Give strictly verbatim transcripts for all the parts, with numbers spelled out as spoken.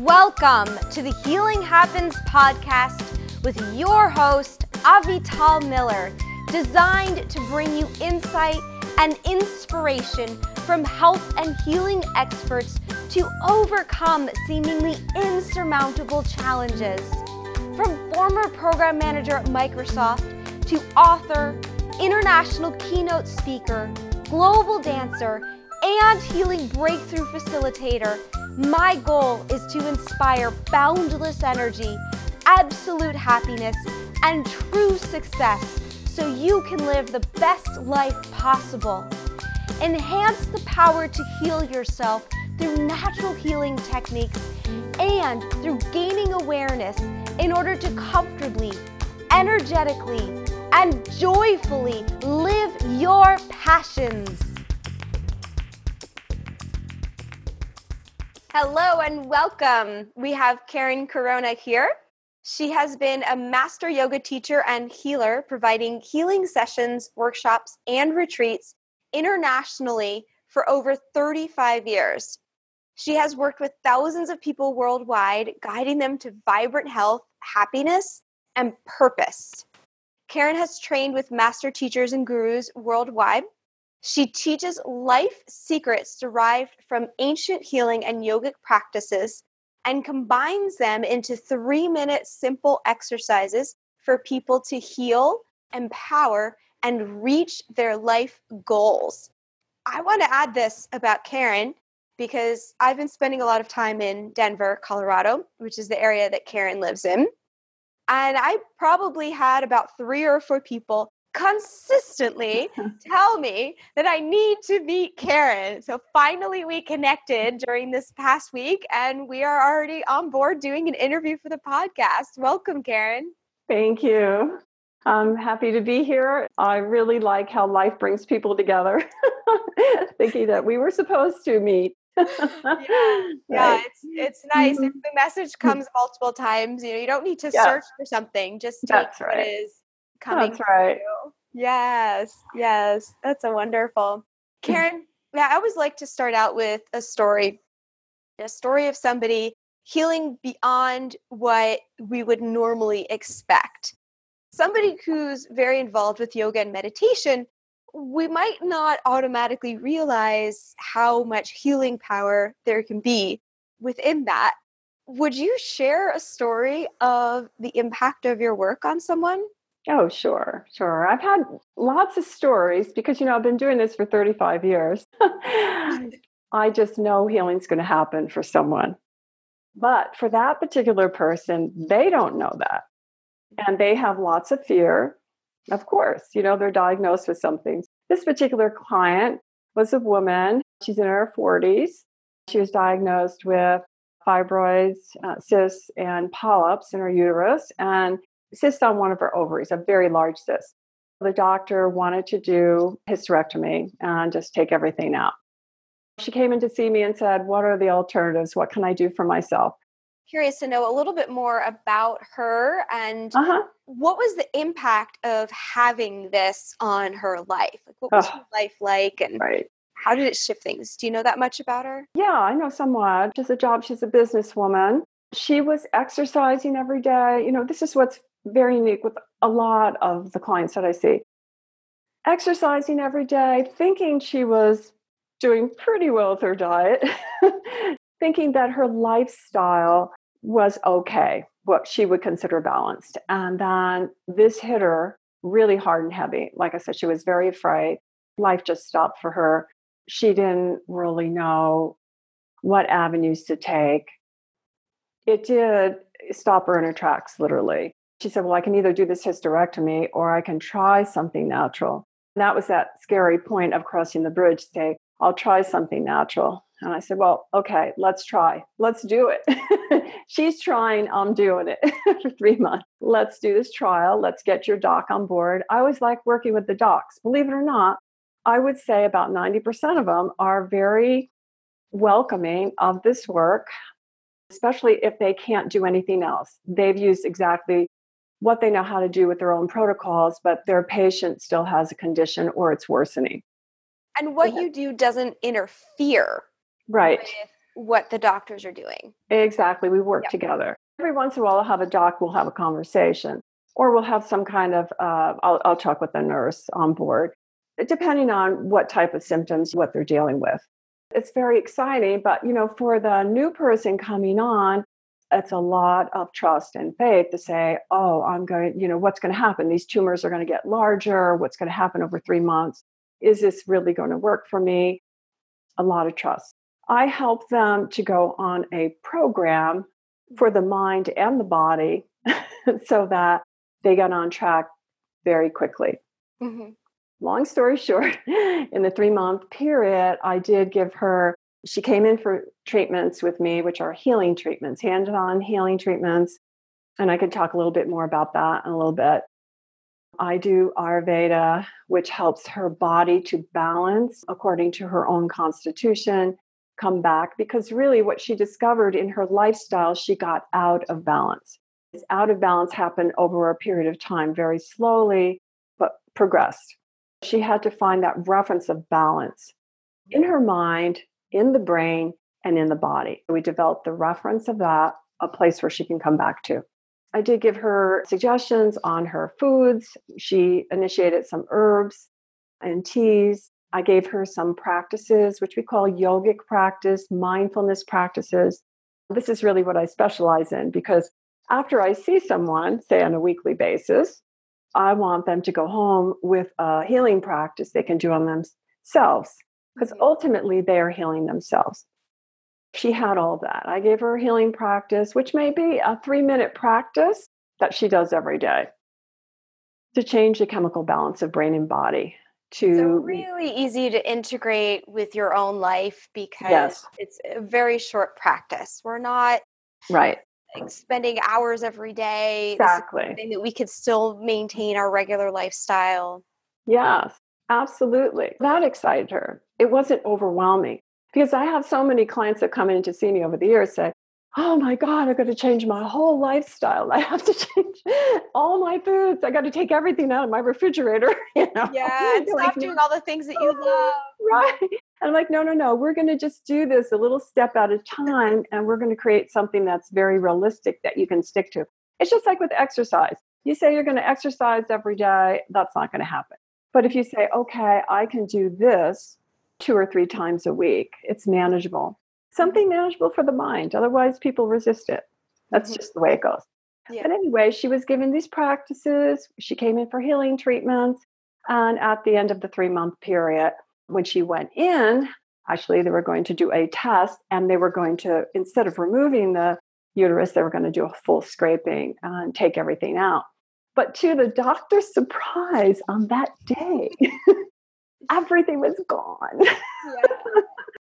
Welcome to the Healing Happens podcast with your host, Avital Miller, designed to bring you insight and inspiration from health and healing experts to overcome seemingly insurmountable challenges. From former program manager at Microsoft to author, international keynote speaker, global dancer, and healing breakthrough facilitator, my goal is to inspire boundless energy, absolute happiness, and true success so you can live the best life possible. Enhance the power to heal yourself through natural healing techniques and through gaining awareness in order to comfortably, energetically, and joyfully live your passions. Hello and welcome. We have Karen Corona here. She has been a master yoga teacher and healer, providing healing sessions, workshops, and retreats internationally for over thirty-five years. She has worked with thousands of people worldwide, guiding them to vibrant health, happiness, and purpose. Karen has trained with master teachers and gurus worldwide. She teaches life secrets derived from ancient healing and yogic practices and combines them into three-minute simple exercises for people to heal, empower, and reach their life goals. I want to add this about Karen because I've been spending a lot of time in Denver, Colorado, which is the area that Karen lives in. And I probably had about three or four people consistently tell me that I need to meet Karen. So finally we connected during this past week and we are already on board doing an interview for the podcast. Welcome, Karen. Thank you. I'm happy to be here. I really like how life brings people together, thinking that we were supposed to meet. yeah, right. yeah, it's it's nice. Mm-hmm. If the message comes multiple times, you know, you don't need to yes. search for something. Just take That's what right. is coming. That's right. You. Yes, yes, that's a wonderful. Karen, yeah, I always like to start out with a story, a story of somebody healing beyond what we would normally expect. Somebody who's very involved with yoga and meditation, we might not automatically realize how much healing power there can be within that. Would you share a story of the impact of your work on someone? Oh, sure, sure. I've had lots of stories because, you know, I've been doing this for thirty-five years. I just know healing's going to happen for someone. But for that particular person, they don't know that. And they have lots of fear. Of course, you know, they're diagnosed with something. This particular client was a woman. She's in her forties. She was diagnosed with fibroids, uh, cysts, and polyps in her uterus, and cyst on one of her ovaries, a very large cyst. The doctor wanted to do hysterectomy and just take everything out. She came in to see me and said, what are the alternatives? What can I do for myself? Curious to know a little bit more about her and uh-huh. what was the impact of having this on her life? Like, what was oh, her life like and right. how did it shift things? Do you know that much about her? Yeah, I know somewhat. She's a job. She's a businesswoman. She was exercising every day. You know, this is what's very unique with a lot of the clients that I see. Exercising every day, thinking she was doing pretty well with her diet, thinking that her lifestyle was okay, what she would consider balanced. And then this hit her really hard and heavy. Like I said, she was very afraid. Life just stopped for her. She didn't really know what avenues to take. It did stop her in her tracks, literally. She said, well, I can either do this hysterectomy or I can try something natural. And that was that scary point of crossing the bridge, say, I'll try something natural. And I said, well, okay, let's try. Let's do it. She's trying, I'm doing it for three months. Let's do this trial. Let's get your doc on board. I always like working with the docs. Believe it or not, I would say about ninety percent of them are very welcoming of this work, especially if they can't do anything else. They've used exactly what they know how to do with their own protocols, but their patient still has a condition or it's worsening. And what you do doesn't interfere right. with what the doctors are doing. Exactly. We work Yep. together. Every once in a while, I'll have a doc, we'll have a conversation, or we'll have some kind of, uh, I'll, I'll talk with a nurse on board, depending on what type of symptoms, what they're dealing with. It's very exciting, but, you know, for the new person coming on, it's a lot of trust and faith to say, oh, I'm going, you know, what's going to happen? These tumors are going to get larger. What's going to happen over three months? Is this really going to work for me? A lot of trust. I help them to go on a program for the mind and the body so that they get on track very quickly. Mm-hmm. Long story short, in the three month period, I did give her, she came in for treatments with me, which are healing treatments, hands on healing treatments. And I could talk a little bit more about that in a little bit. I do Ayurveda, which helps her body to balance according to her own constitution, come back, because really what she discovered in her lifestyle, she got out of balance. This out of balance happened over a period of time, very slowly, but progressed. She had to find that reference of balance in her mind, in the brain, and in the body. We developed the reference of that, a place where she can come back to. I did give her suggestions on her foods. She initiated some herbs and teas. I gave her some practices, which we call yogic practice, mindfulness practices. This is really what I specialize in, because after I see someone, say on a weekly basis, I want them to go home with a healing practice they can do on themselves, because ultimately they are healing themselves. She had all that. I gave her a healing practice, which may be a three minute practice that she does every day to change the chemical balance of brain and body. To So really easy to integrate with your own life because yes. It's a very short practice. We're not right. like spending hours every day. Exactly. This is something that we could still maintain our regular lifestyle. Yes, absolutely. That excited her. It wasn't overwhelming, because I have so many clients that come in to see me over the years say, oh my God, I've got to change my whole lifestyle. I have to change all my foods. I got to take everything out of my refrigerator. You know? Yeah, and You're stop like, doing all the things that you love. right. And I'm like, no, no, no. We're going to just do this a little step at a time. And we're going to create something that's very realistic that you can stick to. It's just like with exercise. You say you're going to exercise every day. That's not going to happen. But if you say, okay, I can do this two or three times a week, it's manageable. Something manageable for the mind. Otherwise, people resist it. That's Mhm. just the way it goes. Yeah. But anyway, she was given these practices. She came in for healing treatments. And at the end of the three month period, when she went in, actually, they were going to do a test, and they were going to, instead of removing the uterus, they were going to do a full scraping and take everything out. But to the doctor's surprise, on that day, everything was gone. Yeah.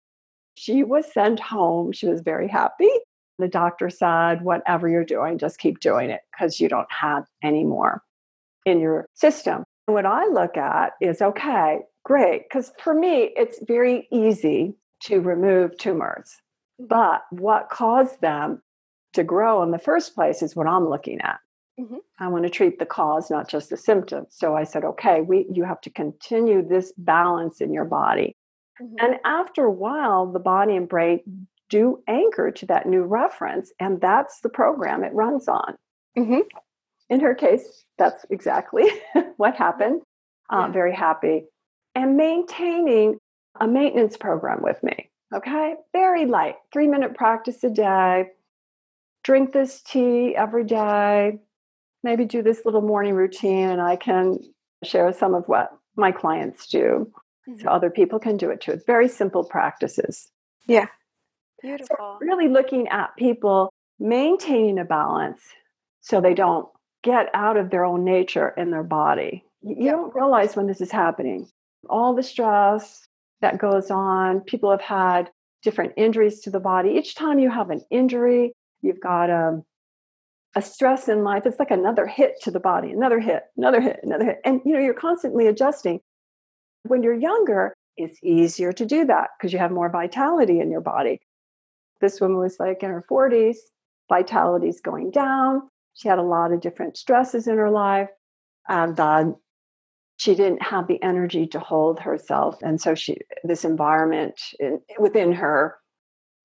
She was sent home. She was very happy. The doctor said, whatever you're doing, just keep doing it, because you don't have any more in your system. What I look at is, okay, great. Because for me, it's very easy to remove tumors. But what caused them to grow in the first place is what I'm looking at. Mhm. I want to treat the cause, not just the symptoms. So I said, okay, we you have to continue this balance in your body. Mhm. And after a while, the body and brain do anchor to that new reference. And that's the program it runs on. Mhm. In her case, that's exactly what happened. Uh, Yeah. very happy. And maintaining a maintenance program with me. Okay. Very light, three minute practice a day. Drink this tea every day. Maybe do this little morning routine, and I can share some of what my clients do. Mhm. So other people can do it too. It's very simple practices. Yeah. So Beautiful. really looking at people maintaining a balance so they don't get out of their own nature in their body. You you Yep. don't realize when this is happening. All the stress that goes on, people have had different injuries to the body. Each time you have an injury, you've got a, a stress in life. It's like another hit to the body, another hit, another hit, another hit. And you know, you're constantly adjusting. When you're younger, it's easier to do that because you have more vitality in your body. This woman was like in her forties, vitality's going down. She had a lot of different stresses in her life, and uh, she didn't have the energy to hold herself. And so she, this environment in, within her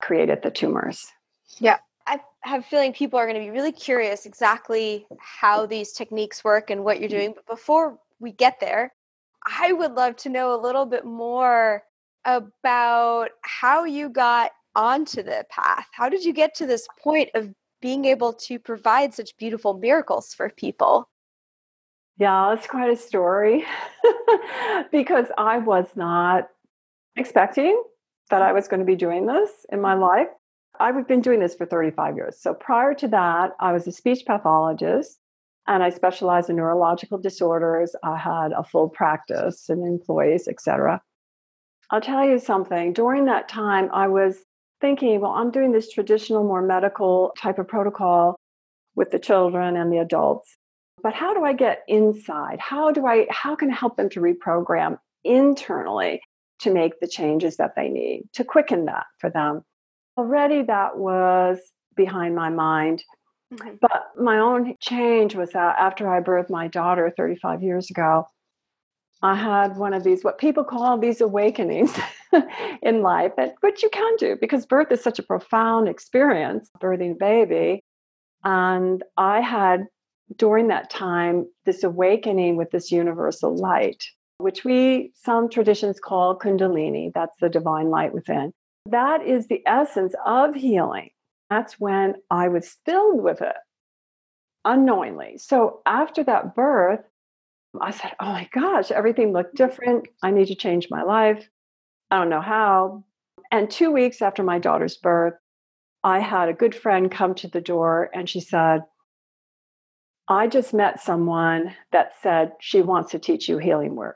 created the tumors. Yeah. I have a feeling people are going to be really curious exactly how these techniques work and what you're doing. But before we get there, I would love to know a little bit more about how you got onto the path. How did you get to this point of being able to provide such beautiful miracles for people? Yeah, it's quite a story because I was not expecting that I was going to be doing this in my life. I've been doing this for thirty-five years. So prior to that, I was a speech pathologist and I specialized in neurological disorders. I had a full practice and employees, et cetera. I'll tell you something. During that time, I was thinking, well, I'm doing this traditional, more medical type of protocol with the children and the adults. But how do I get inside? How do I, how can I help them to reprogram internally to make the changes that they need, to quicken that for them? Already that was behind my mind. Mm-hmm. But my own change was that after I birthed my daughter thirty-five years ago, I had one of these, what people call these awakenings in life, that which you can do because birth is such a profound experience, birthing a baby. And I had, during that time, this awakening with this universal light, which we, some traditions call Kundalini. That's the divine light within. That is the essence of healing. That's when I was filled with it unknowingly. So after that birth, I said, oh my gosh, everything looked different. I need to change my life. I don't know how. And two weeks after my daughter's birth, I had a good friend come to the door and she said, I just met someone that said she wants to teach you healing work.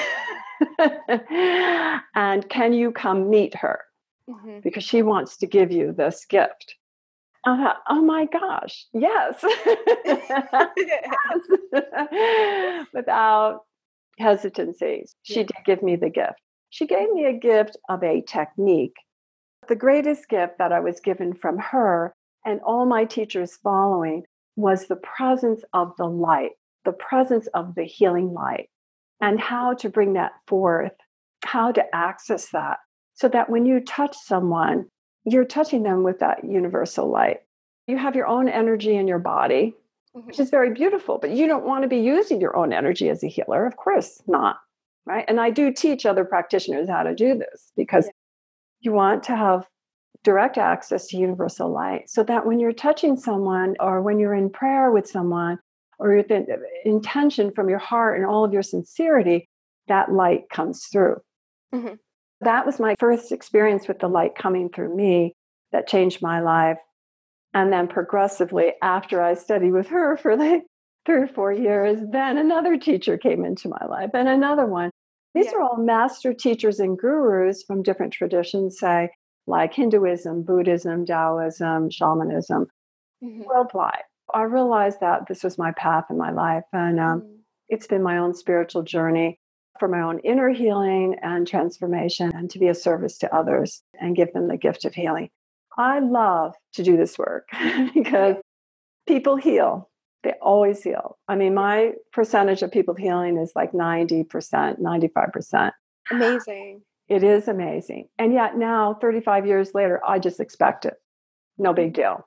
And can you come meet her? Mm-hmm. Because she wants to give you this gift. I thought, oh my gosh, yes. Yes. Without hesitancy, she Yeah. did give me the gift. She gave me a gift of a technique. The greatest gift that I was given from her and all my teachers following was the presence of the light, the presence of the healing light, and how to bring that forth, how to access that, so that when you touch someone, you're touching them with that universal light. You have your own energy in your body, Mm-hmm. which is very beautiful, but you don't want to be using your own energy as a healer. Of course not, right? And I do teach other practitioners how to do this because yeah. you want to have direct access to universal light so that when you're touching someone or when you're in prayer with someone or with an intention from your heart and all of your sincerity, that light comes through. Mm-hmm. That was my first experience with the light coming through me that changed my life. And then progressively, after I studied with her for like three or four years, then another teacher came into my life and another one. These yeah. are all master teachers and gurus from different traditions, say, like Hinduism, Buddhism, Taoism, shamanism, mm-hmm. worldwide. I realized that this was my path in my life. And um, mm-hmm. it's been my own spiritual journey for my own inner healing and transformation and to be a service to others and give them the gift of healing. I love to do this work because people heal. They always heal. I mean, my percentage of people healing is like ninety percent, ninety-five percent. Amazing. It is amazing. And yet now, thirty-five years later, I just expect it. No big deal.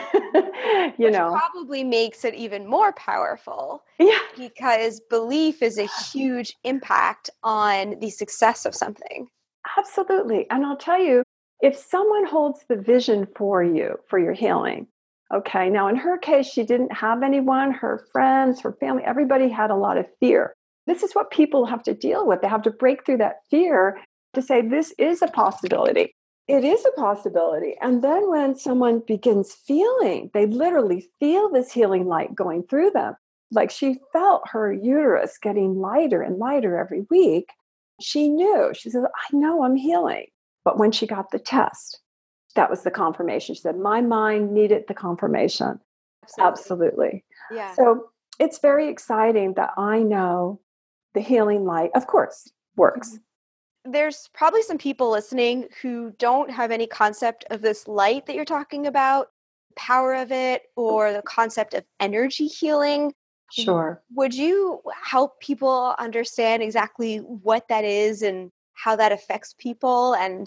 you Which know, probably makes it even more powerful. Yeah. Because belief is a huge impact on the success of something. Absolutely. And I'll tell you, if someone holds the vision for you, for your healing, okay, now in her case, she didn't have anyone, her friends, her family, everybody had a lot of fear. This is what people have to deal with. They have to break through that fear to say, this is a possibility. It is a possibility. And then when someone begins feeling, they literally feel this healing light going through them. Like she felt her uterus getting lighter and lighter every week. She knew, she said, I know I'm healing. But when she got the test, that was the confirmation. She said, my mind needed the confirmation. Absolutely. Absolutely. Yeah. So it's very exciting that I know the healing light, of course, works. There's probably some people listening who don't have any concept of this light that you're talking about, power of it, or the concept of energy healing. Sure. Would you help people understand exactly what that is and how that affects people and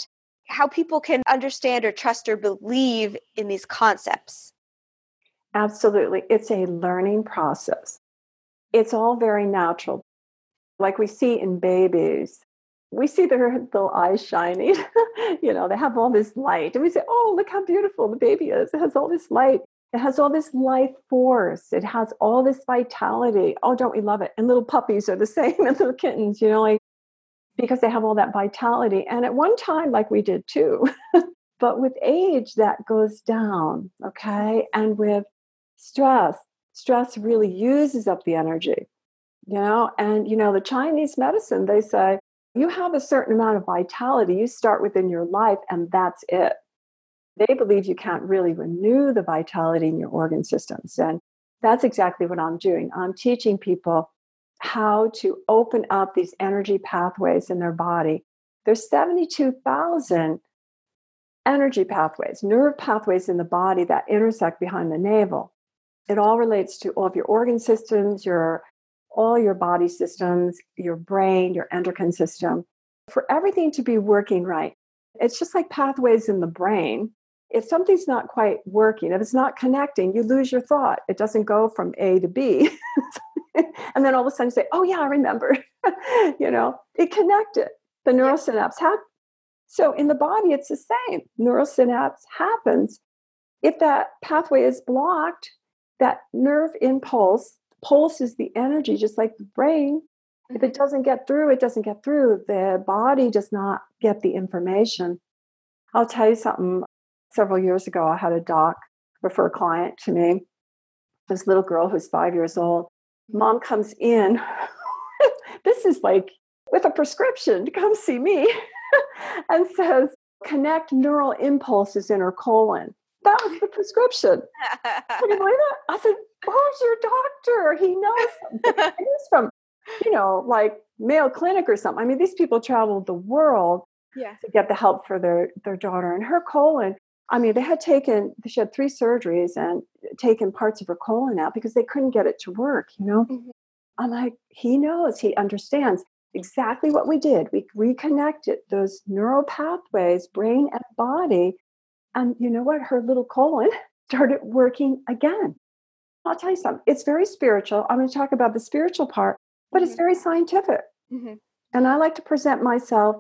how people can understand or trust or believe in these concepts. Absolutely. It's a learning process. It's all very natural. Like we see in babies, we see their little eyes shining. You know, they have all this light. And we say, oh, look how beautiful the baby is. It has all this light. It has all this life force. It has all this vitality. Oh, don't we love it? And little puppies are the same, and little kittens, you know, like, because they have all that vitality. And at one time, like we did too. But with age, that goes down, okay? And with stress, stress really uses up the energy, you know? And, you know, the Chinese medicine, they say, you have a certain amount of vitality, you start within your life, and that's it. They believe you can't really renew the vitality in your organ systems. And that's exactly what I'm doing. I'm teaching people how to open up these energy pathways in their body. There's seventy-two thousand energy pathways, nerve pathways in the body that intersect behind the navel. It all relates to all of your organ systems, your all your body systems, your brain, your endocrine system. For everything to be working right, it's just like pathways in the brain. If something's not quite working, if it's not connecting, you lose your thought. It doesn't go from A to B. And then all of a sudden you say, oh yeah, I remember. You know, it connected. The neural synapse happened. So in the body, it's the same. Neural synapse happens. If that pathway is blocked, that nerve impulse pulses the energy, just like the brain. If it doesn't get through, it doesn't get through. The body does not get the information. I'll tell you something. Several years ago, I had a doc refer a client to me, this little girl who's five years old. Mom comes in. This is like with a prescription to come see me and says, connect neural impulses in her colon. That was the prescription. Can you believe it? I said, who's your doctor? He knows something. He's from, you know, like Mayo Clinic or something. I mean, these people traveled the world yeah. to get the help for their, their daughter. And her colon, I mean, they had taken, she had three surgeries and taken parts of her colon out because they couldn't get it to work, you know? Mm-hmm. I'm like, he knows, he understands exactly what we did. We reconnected those neural pathways, brain and body. And you know what? Her little colon started working again. I'll tell you something. It's very spiritual. I'm going to talk about the spiritual part, but mm-hmm. it's very scientific. Mm-hmm. And I like to present myself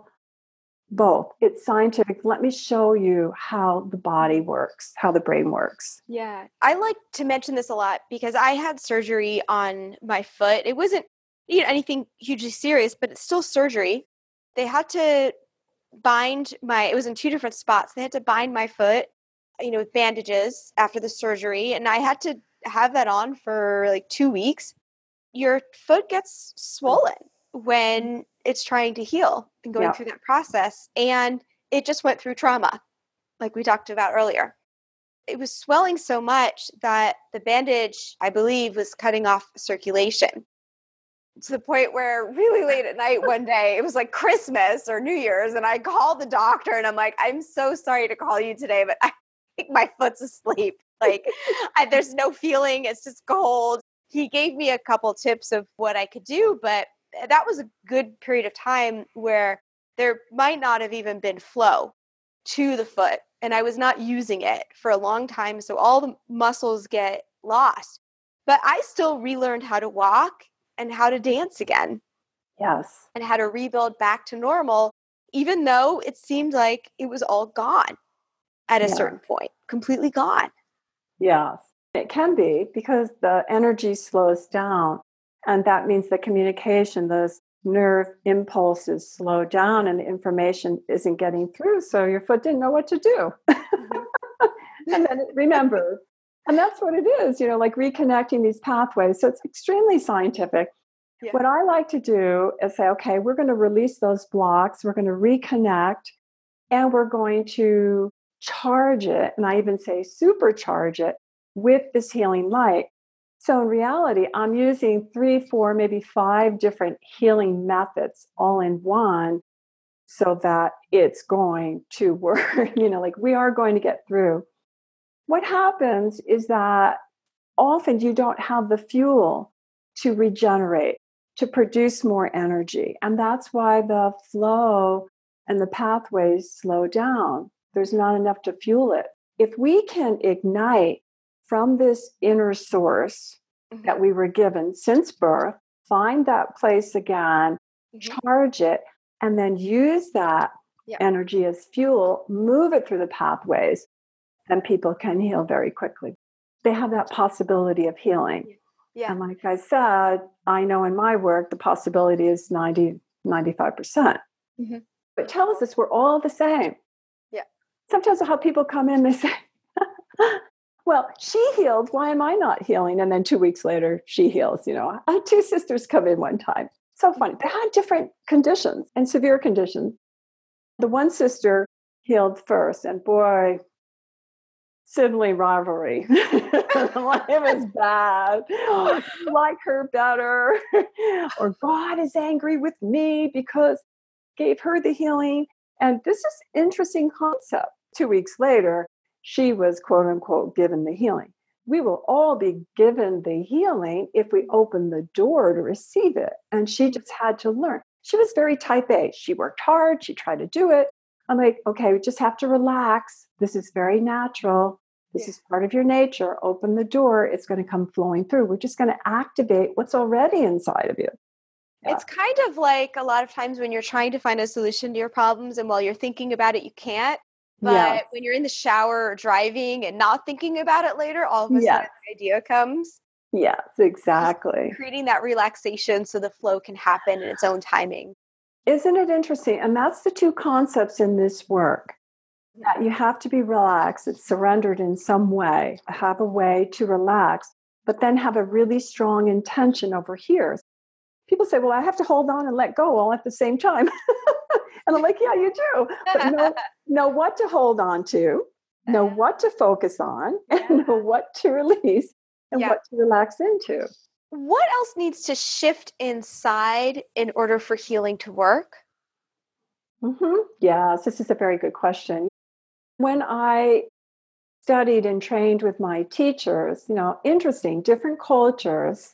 both. It's scientific. Let me show you how the body works, how the brain works. Yeah. I like to mention this a lot because I had surgery on my foot. It wasn't, you know, anything hugely serious, but it's still surgery. They had to bind my, it was in two different spots. They had to bind my foot, you know, with bandages after the surgery. And I had to have that on for like two weeks. Your foot gets swollen when it's trying to heal and going yeah. through that process. And it just went through trauma, like we talked about earlier. It was swelling so much that the bandage, I believe, was cutting off circulation. To the point where really late at night one day, it was like Christmas or New Year's, and I called the doctor and I'm like, I'm so sorry to call you today, but I think my foot's asleep. Like I, there's no feeling. It's just cold. He gave me a couple tips of what I could do, but that was a good period of time where there might not have even been flow to the foot, and I was not using it for a long time. So all the muscles get lost, but I still relearned how to walk and how to dance again. Yes. And how to rebuild back to normal, even though it seemed like it was all gone at a yeah. certain point, completely gone. Yes, it can be because the energy slows down. And that means the communication, those nerve impulses slow down and the information isn't getting through. So your foot didn't know what to do. Mm-hmm. And then it remembered. And that's what it is, you know, like reconnecting these pathways. So it's extremely scientific. Yeah. What I like to do is say, okay, we're going to release those blocks. We're going to reconnect and we're going to charge it. And I even say supercharge it with this healing light. So in reality, I'm using three, four, maybe five different healing methods all in one so that it's going to work. You know, like we are going to get through. What happens is that often you don't have the fuel to regenerate, to produce more energy. And that's why the flow and the pathways slow down. There's not enough to fuel it. If we can ignite from this inner source Mm-hmm. that we were given since birth, find that place again, Mm-hmm. charge it, and then use that Yeah. energy as fuel, move it through the pathways, then people can heal very quickly. They have that possibility of healing. Yeah. And like I said, I know in my work, the possibility is ninety, ninety-five percent. Mm-hmm. It tells us we're all the same. Yeah. Sometimes how people come in, they say, well, she healed. Why am I not healing? And then two weeks later, she heals. You know, I had two sisters come in one time. So funny. They had different conditions and severe conditions. The one sister healed first, and boy, sibling rivalry. It was bad. I like her better. Or God is angry with me because I gave her the healing. And this is an interesting concept. Two weeks later, she was quote unquote given the healing. We will all be given the healing if we open the door to receive it. And she just had to learn. She was very type A. She worked hard. She tried to do it. I'm like, okay, we just have to relax. This is very natural. This Yeah. is part of your nature. Open the door. It's going to come flowing through. We're just going to activate what's already inside of you. Yeah. It's kind of like a lot of times when you're trying to find a solution to your problems, and while you're thinking about it, you can't. But Yes. when you're in the shower or driving and not thinking about it later, all of a Yes. sudden the idea comes. Yes, exactly. Creating that relaxation so the flow can happen in its own timing. Isn't it interesting? And that's the two concepts in this work. That you have to be relaxed. It's surrendered in some way. Have a way to relax, but then have a really strong intention over here. People say, well, I have to hold on and let go all at the same time. And I'm like, yeah, you do. But know, know what to hold on to, know what to focus on, and Yeah. know what to release and Yeah. what to relax into. What else needs to shift inside in order for healing to work? Mm-hmm. Yes, this is a very good question. When I studied and trained with my teachers, you know, interesting, different cultures,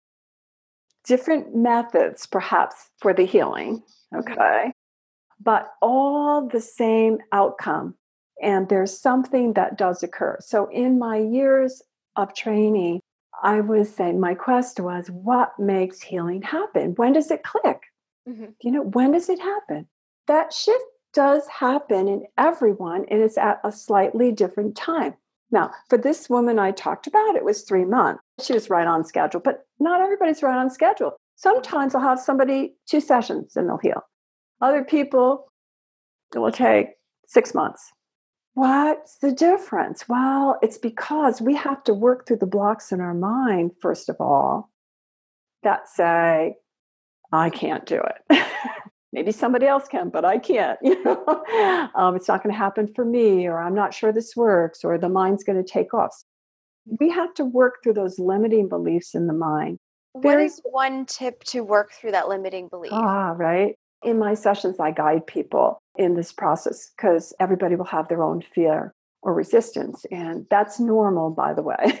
different methods perhaps for the healing, okay, mm-hmm. but all the same outcome. And there's something that does occur. So in my years of training, I was saying, my quest was, what makes healing happen? When does it click? Mm-hmm. You know, when does it happen? That shift does happen in everyone, and it's at a slightly different time. Now, for this woman I talked about, it was three months. She was right on schedule, but not everybody's right on schedule. Sometimes I'll have somebody two sessions and they'll heal. Other people, it will take six months. What's the difference? Well, it's because we have to work through the blocks in our mind, first of all, that say, I can't do it. Maybe somebody else can, but I can't. You know, um, it's not going to happen for me, or I'm not sure this works, or the mind's going to take off. We have to work through those limiting beliefs in the mind. What Very, is one tip to work through that limiting belief? Ah, right. In my sessions, I guide people in this process because everybody will have their own fear or resistance, and that's normal, by the way.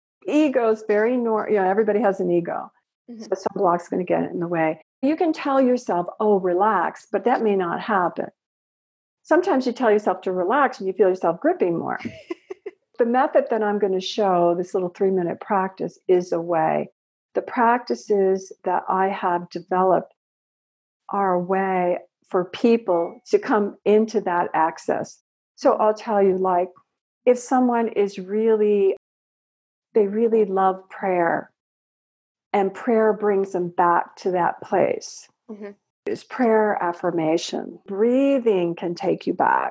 Ego is very normal. You know, everybody has an ego, mm-hmm. so some block's going to get in the way. You can tell yourself, oh, relax, but that may not happen. Sometimes you tell yourself to relax and you feel yourself gripping more. The method that I'm going to show, this little three-minute practice, is a way. The practices that I have developed are a way for people to come into that access. So I'll tell you, like, if someone is really, they really love prayer, and prayer brings them back to that place. Mm-hmm. It's prayer affirmation. Breathing can take you back.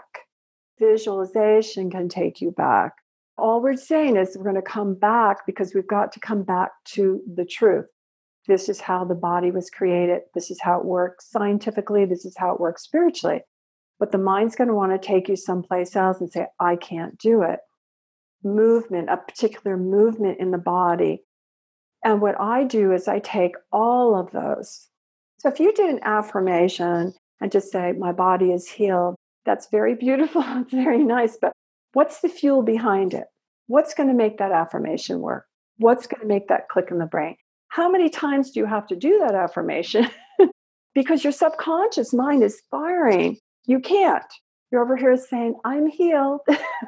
Visualization can take you back. All we're saying is we're going to come back because we've got to come back to the truth. This is how the body was created. This is how it works scientifically. This is how it works spiritually. But the mind's going to want to take you someplace else and say, I can't do it. Movement, a particular movement in the body. And what I do is I take all of those. So if you did an affirmation and just say, my body is healed, that's very beautiful. It's very nice. But what's the fuel behind it? What's going to make that affirmation work? What's going to make that click in the brain? How many times do you have to do that affirmation? Because your subconscious mind is firing You can't. You're over here saying, I'm healed.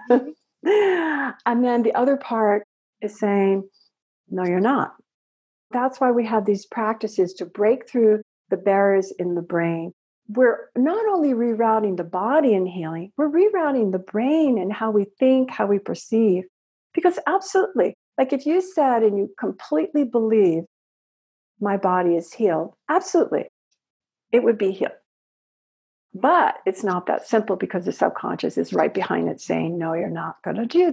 And then the other part is saying, no, you're not. That's why we have these practices to break through the barriers in the brain. We're not only rerouting the body and healing, we're rerouting the brain and how we think, how we perceive. Because absolutely, like if you said and you completely believe my body is healed, absolutely, it would be healed. But it's not that simple because the subconscious is right behind it saying, no, you're not going to do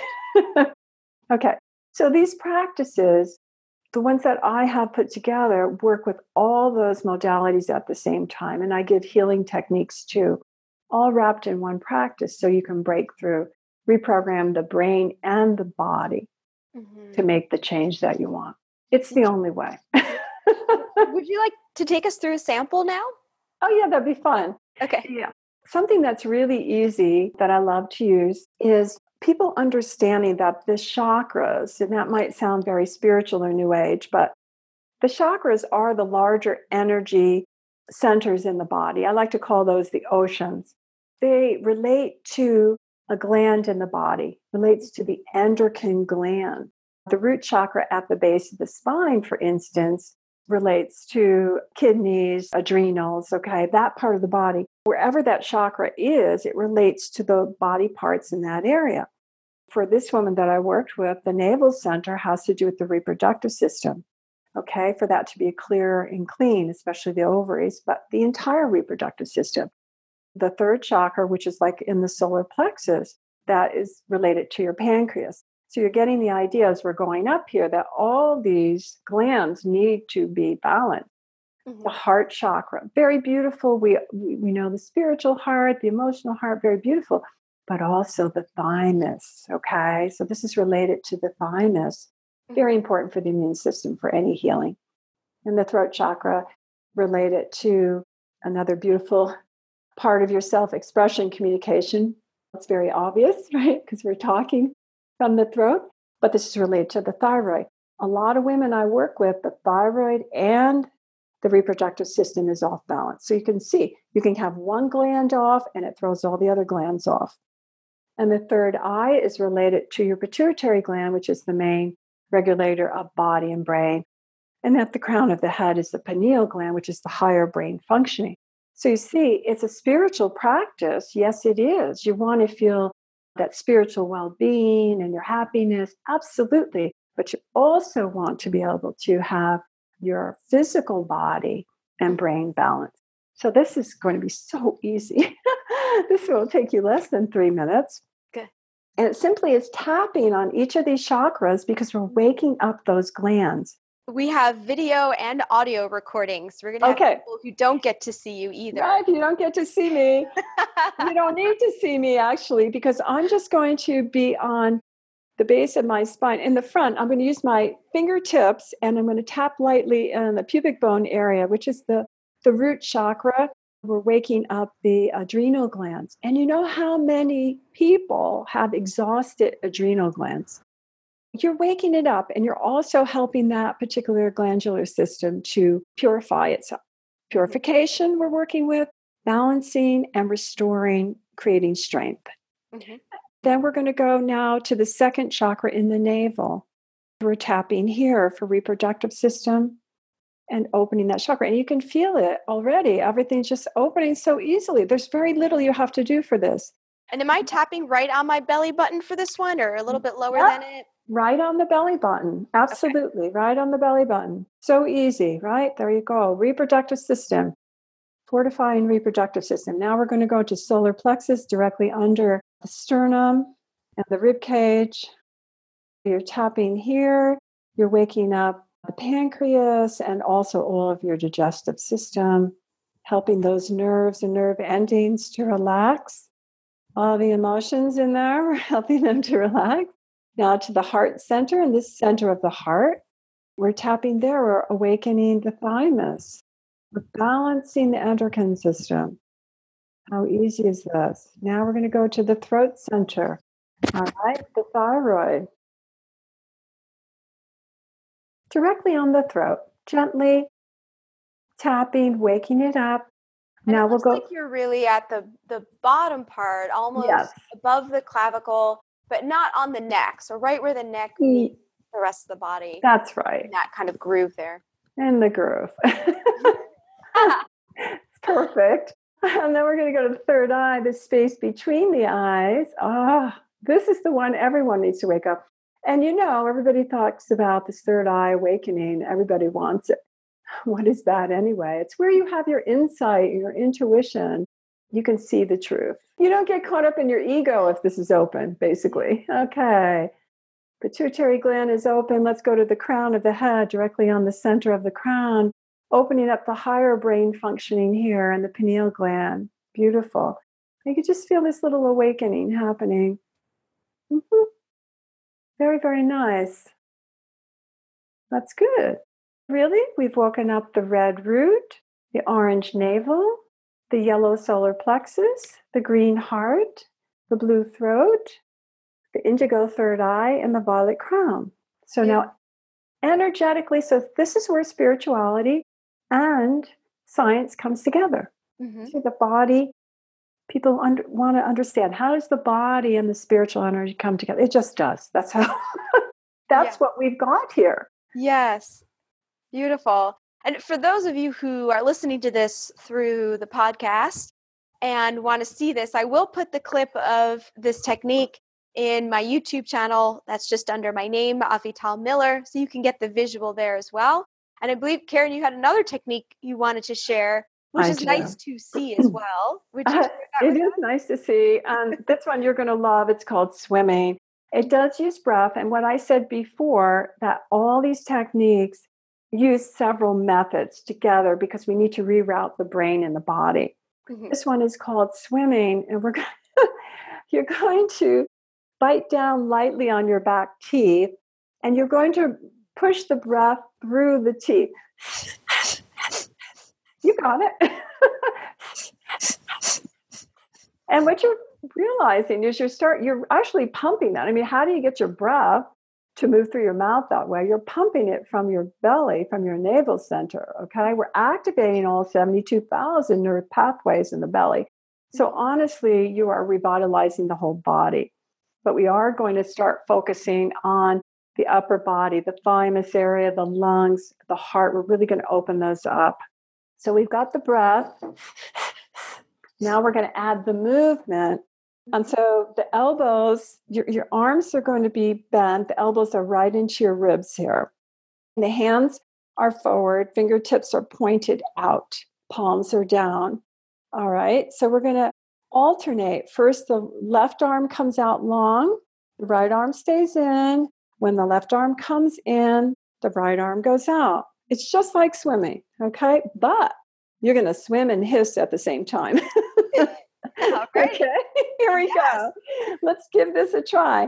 that. Okay. So these practices, the ones that I have put together, work with all those modalities at the same time. And I give healing techniques too, all wrapped in one practice so you can break through, reprogram the brain and the body mm-hmm. to make the change that you want. It's the only way. Would you like to take us through a sample now? Oh, yeah, that'd be fun. Okay. Yeah. Something that's really easy that I love to use is people understanding that the chakras, and that might sound very spiritual or new age, but the chakras are the larger energy centers in the body. I like to call those the oceans. They relate to a gland in the body, relates to the endocrine gland. The root chakra at the base of the spine, for instance, relates to kidneys, adrenals, okay, that part of the body. Wherever that chakra is, it relates to the body parts in that area. For this woman that I worked with, the navel center has to do with the reproductive system, okay, for that to be clear and clean, especially the ovaries, but the entire reproductive system. The third chakra, which is like in the solar plexus, that is related to your pancreas. So you're getting the idea as we're going up here that all these glands need to be balanced. Mm-hmm. The heart chakra, very beautiful. We, we we know the spiritual heart, the emotional heart, very beautiful, but also the thymus, okay? So this is related to the thymus, very important for the immune system for any healing. And the throat chakra related to another beautiful part of your self-expression, communication. It's very obvious, right? Because we're talking from the throat, but this is related to the thyroid. A lot of women I work with, the thyroid and the reproductive system is off balance. So you can see, you can have one gland off and it throws all the other glands off. And the third eye is related to your pituitary gland, which is the main regulator of body and brain. And at the crown of the head is the pineal gland, which is the higher brain functioning. So you see, it's a spiritual practice. Yes, it is. You want to feel that spiritual well-being and your happiness, absolutely. But you also want to be able to have your physical body and brain balance. So this is going to be so easy. This will take you less than three minutes. Good. And it simply is tapping on each of these chakras because we're waking up those glands. We have video and audio recordings. We're going to have okay. people who don't get to see you either. Right, you don't get to see me. You don't need to see me, actually, because I'm just going to be on the base of my spine. In the front, I'm going to use my fingertips, and I'm going to tap lightly in the pubic bone area, which is the, the root chakra. We're waking up the adrenal glands. And you know how many people have exhausted adrenal glands? You're waking it up, and you're also helping that particular glandular system to purify itself. Purification we're working with, balancing and restoring, creating strength. Mm-hmm. Then we're going to go now to the second chakra in the navel. We're tapping here for reproductive system and opening that chakra. And you can feel it already. Everything's just opening so easily. There's very little you have to do for this. And am I tapping right on my belly button for this one or a little bit lower Yep. than it? Right on the belly button. Absolutely. Okay. Right on the belly button. So easy, right? There you go. Reproductive system. Fortifying reproductive system. Now we're going to go to solar plexus directly under the sternum and the rib cage. You're tapping here. You're waking up the pancreas and also all of your digestive system, helping those nerves and nerve endings to relax. All the emotions in there, we're helping them to relax. Now to the heart center, and this center of the heart, we're tapping there, we're awakening the thymus. We're balancing the endocrine system. How easy is this? Now we're going to go to the throat center. All right, the thyroid. Directly on the throat, gently tapping, waking it up. And it Now we'll looks go, like you're really at the, the bottom part, yes. almost above the clavicle, but not on the neck. So right where the neck Mm, meets the rest of the body. That's right. In that kind of groove there. In the groove. It's perfect. And then we're going to go to the third eye, the space between the eyes. Ah, this is the one everyone needs to wake up. And you know, everybody talks about this third eye awakening. Everybody wants it. What is that anyway? It's where you have your insight, your intuition. You can see the truth. You don't get caught up in your ego if this is open, basically. Okay. Pituitary gland is open. Let's go to the crown of the head, directly on the center of the crown, opening up the higher brain functioning here and the pineal gland. Beautiful. You can just feel this little awakening happening. Mm-hmm. Very, very nice. That's good. Really? We've woken up the red root, the orange navel, the yellow solar plexus, the green heart, the blue throat, the indigo third eye, and the violet crown. So yeah. Now, energetically, so this is where spirituality and science comes together. Mm-hmm. See, the body, people under, want to understand, how does the body and the spiritual energy come together? It just does. That's how, that's yeah. what we've got here. Yes. Beautiful. And for those of you who are listening to this through the podcast and want to see this, I will put the clip of this technique in my YouTube channel. That's just under my name, Avital Miller, so you can get the visual there as well. And I believe, Karen, you had another technique you wanted to share, which I is do. nice to see as well. Would you share that It with is us? nice to see. Um, this one you're going to love. It's called swimming. It does use breath. And what I said before, that all these techniques use several methods together because we need to reroute the brain and the body. Mm-hmm. This one is called swimming. And we're going you're going to bite down lightly on your back teeth, and you're going to push the breath through the teeth. You got it. And what you're realizing is you start, you're actually pumping that. I mean, how do you get your breath to move through your mouth that way? You're pumping it from your belly, from your navel center, okay? We're activating all seventy-two thousand nerve pathways in the belly. So honestly, you are revitalizing the whole body. But we are going to start focusing on the upper body, the thymus area, the lungs, the heart. We're really going to open those up. So we've got the breath. Now we're going to add the movement. And so the elbows, your, your arms are going to be bent. The elbows are right into your ribs here. And the hands are forward. Fingertips are pointed out. Palms are down. All right. So we're going to alternate. First, the left arm comes out long. The right arm stays in. When the left arm comes in, the right arm goes out. It's just like swimming. Okay. But you're going to swim and hiss at the same time. All right. Okay, here we yes. go. Let's give this a try.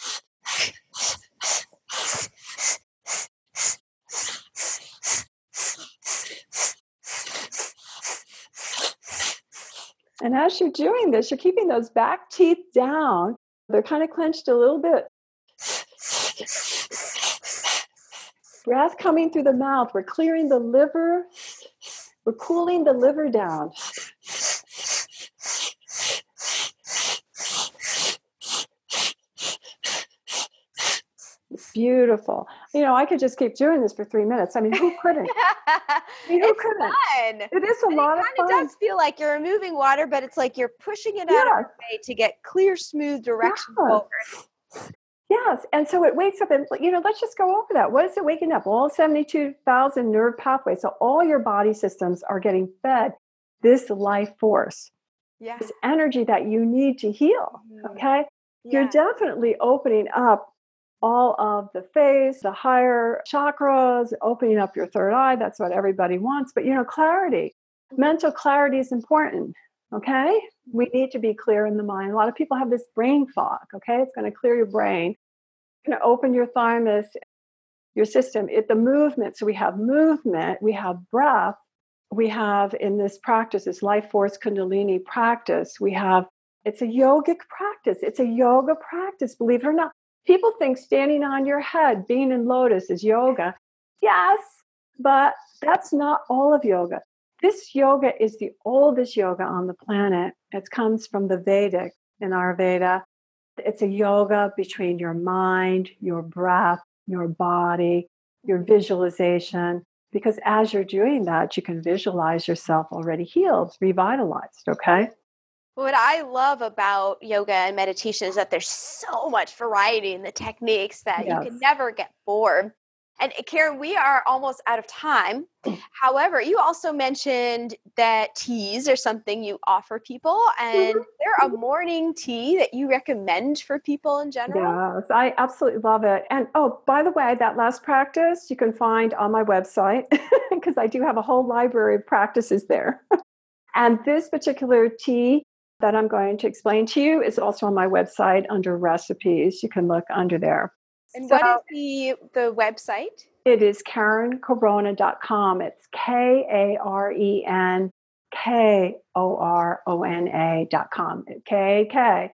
And as you're doing this, you're keeping those back teeth down. They're kind of clenched a little bit. Breath coming through the mouth. We're clearing the liver. We're cooling the liver down. Beautiful. You know, I could just keep doing this for three minutes. I mean, who couldn't? I mean, who it's couldn't? Fun. It is a and lot it of fun. It kind of does feel like you're removing water, but it's like you're pushing it out yes. of your way to get clear, smooth direction yes. forward. Yes. And so it wakes up and, you know, let's just go over that. What is it waking up? All seventy-two thousand nerve pathways. So all your body systems are getting fed this life force, yeah. this energy that you need to heal. Mm. Okay. Yeah. You're definitely opening up all of the face, the higher chakras, opening up your third eye. That's what everybody wants. But, you know, clarity, mental clarity is important. Okay. We need to be clear in the mind. A lot of people have this brain fog. Okay. It's going to clear your brain. It's going to open your thymus, your system, it, the movement. So we have movement, we have breath. We have in this practice, this life force Kundalini practice, we have, it's a yogic practice. It's a yoga practice, believe it or not. People think standing on your head, being in lotus is yoga. Yes, but that's not all of yoga. This yoga is the oldest yoga on the planet. It comes from the Vedic in Ayurveda. It's a yoga between your mind, your breath, your body, your visualization. Because as you're doing that, you can visualize yourself already healed, revitalized, okay? What I love about yoga and meditation is that there's so much variety in the techniques that Yes. you can never get bored. And Karen, we are almost out of time. However, you also mentioned that teas are something you offer people, and Mm-hmm. is there a morning tea that you recommend for people in general? Yes, I absolutely love it. And oh, by the way, that last practice you can find on my website because I do have a whole library of practices there. And this particular tea that I'm going to explain to you is also on my website under recipes. You can look under there. And So what is the the website? it is Karen Corona dot com. It's K A R E N K O R O N A dot com. K K.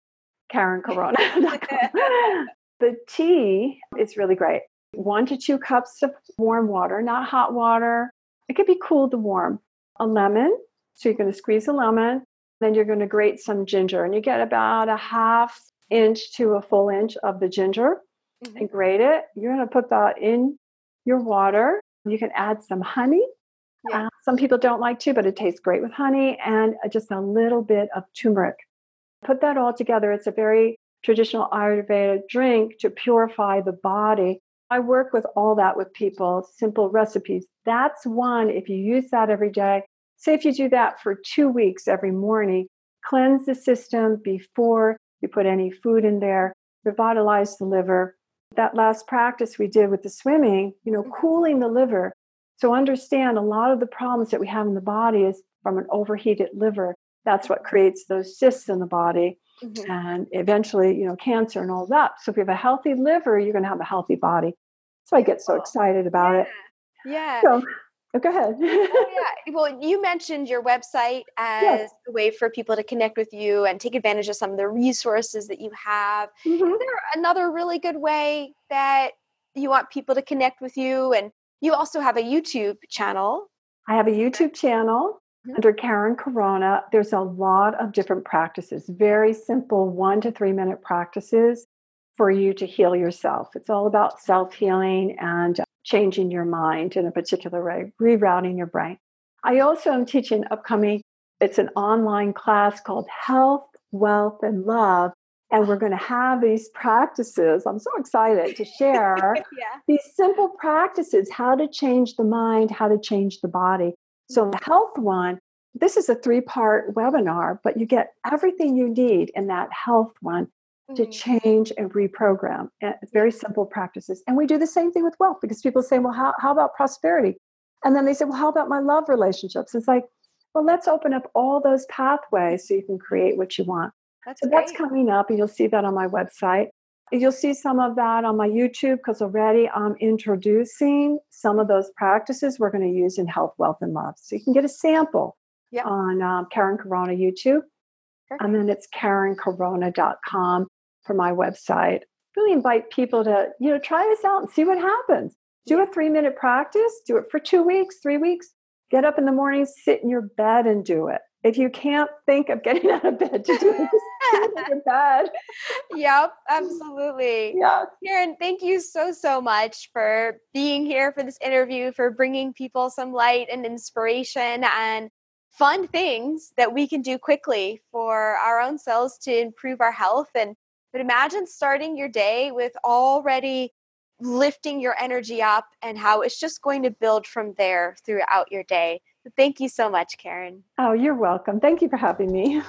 Karen Corona dot com. The tea is really great. One to two cups of warm water, not hot water. It could be cool to warm. A lemon. So you're going to squeeze a lemon. Then you're going to grate some ginger. And you get about a half inch to a full inch of the ginger. Mm-hmm. And grate it. You're going to put that in your water. You can add some honey. Yeah. Uh, some people don't like to, but it tastes great with honey, and just a little bit of turmeric. Put that all together. It's a very traditional Ayurveda drink to purify the body. I work with all that with people, simple recipes. That's one, if you use that every day, say if you do that for two weeks every morning, cleanse the system before you put any food in there, revitalize the liver. That last practice we did with the swimming, you know, cooling the liver. So understand a lot of the problems that we have in the body is from an overheated liver. That's what creates those cysts in the body, mm-hmm. and eventually, you know, cancer and all that. So if you have a healthy liver, you're going to have a healthy body. So I get so excited about yeah. it. Yeah. So oh, go ahead. oh, yeah. Well, you mentioned your website as yes. a way for people to connect with you and take advantage of some of the resources that you have. Mm-hmm. Is there another really good way that you want people to connect with you? And you also have a YouTube channel. I have a YouTube channel mm-hmm. under Karen Corona. There's a lot of different practices, very simple one to three minute practices for you to heal yourself. It's all about self-healing and changing your mind in a particular way, rerouting your brain. I also am teaching upcoming, it's an online class called Health, Wealth, and Love. And we're going to have these practices. I'm so excited to share yeah. these simple practices, how to change the mind, how to change the body. So the health one, this is a three-part webinar, but you get everything you need in that health one to change and reprogram. It's very simple practices. And we do the same thing with wealth because people say, well, how, how about prosperity? And then they say, well, how about my love relationships? It's like, well, let's open up all those pathways so you can create what you want. That's so great. That's coming up, and you'll see that on my website. You'll see some of that on my YouTube because already I'm introducing some of those practices we're going to use in Health, Wealth, and Love. So you can get a sample yep. on um, Karen Corona YouTube. Perfect. And then it's Karen Corona dot com for my website. Really invite people to, you know, try this out and see what happens. Do a three-minute practice. Do it for two weeks, three weeks. Get up in the morning, sit in your bed and do it. If you can't think of getting out of bed to do it, just sit in your bed. Yep, absolutely. Yeah. Karen, thank you so, so much for being here for this interview, for bringing people some light and inspiration and fun things that we can do quickly for our own selves to improve our health. And but imagine starting your day with already lifting your energy up and how it's just going to build from there throughout your day. So thank you so much, Karen. Oh, you're welcome. Thank you for having me.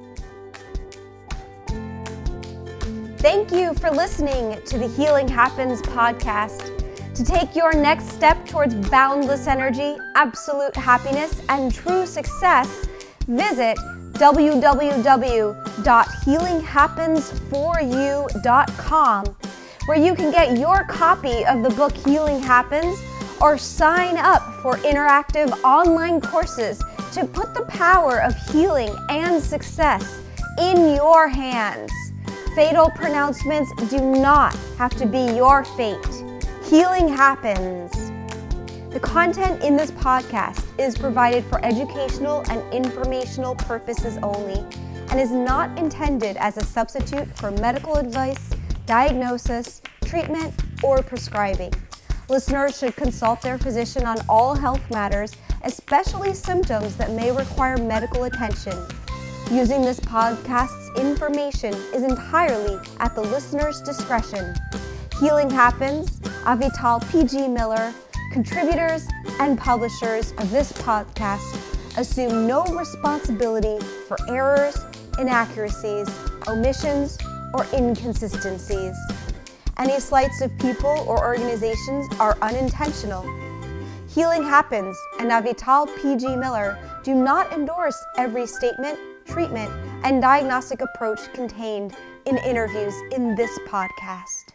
Thank you for listening to the Healing Happens podcast. To take your next step towards boundless energy, absolute happiness, and true success, visit w w w dot healing happens for you dot com, where you can get your copy of the book Healing Happens or sign up for interactive online courses to put the power of healing and success in your hands. Fatal pronouncements do not have to be your fate. Healing happens. The content in this podcast is provided for educational and informational purposes only and is not intended as a substitute for medical advice, diagnosis, treatment, or prescribing. Listeners should consult their physician on all health matters, especially symptoms that may require medical attention. Using this podcast's information is entirely at the listener's discretion. Healing Happens, Avital P G Miller, contributors and publishers of this podcast assume no responsibility for errors, inaccuracies, omissions, or inconsistencies. Any slights of people or organizations are unintentional. Healing Happens and Avital P G Miller do not endorse every statement, treatment, and diagnostic approach contained in interviews in this podcast.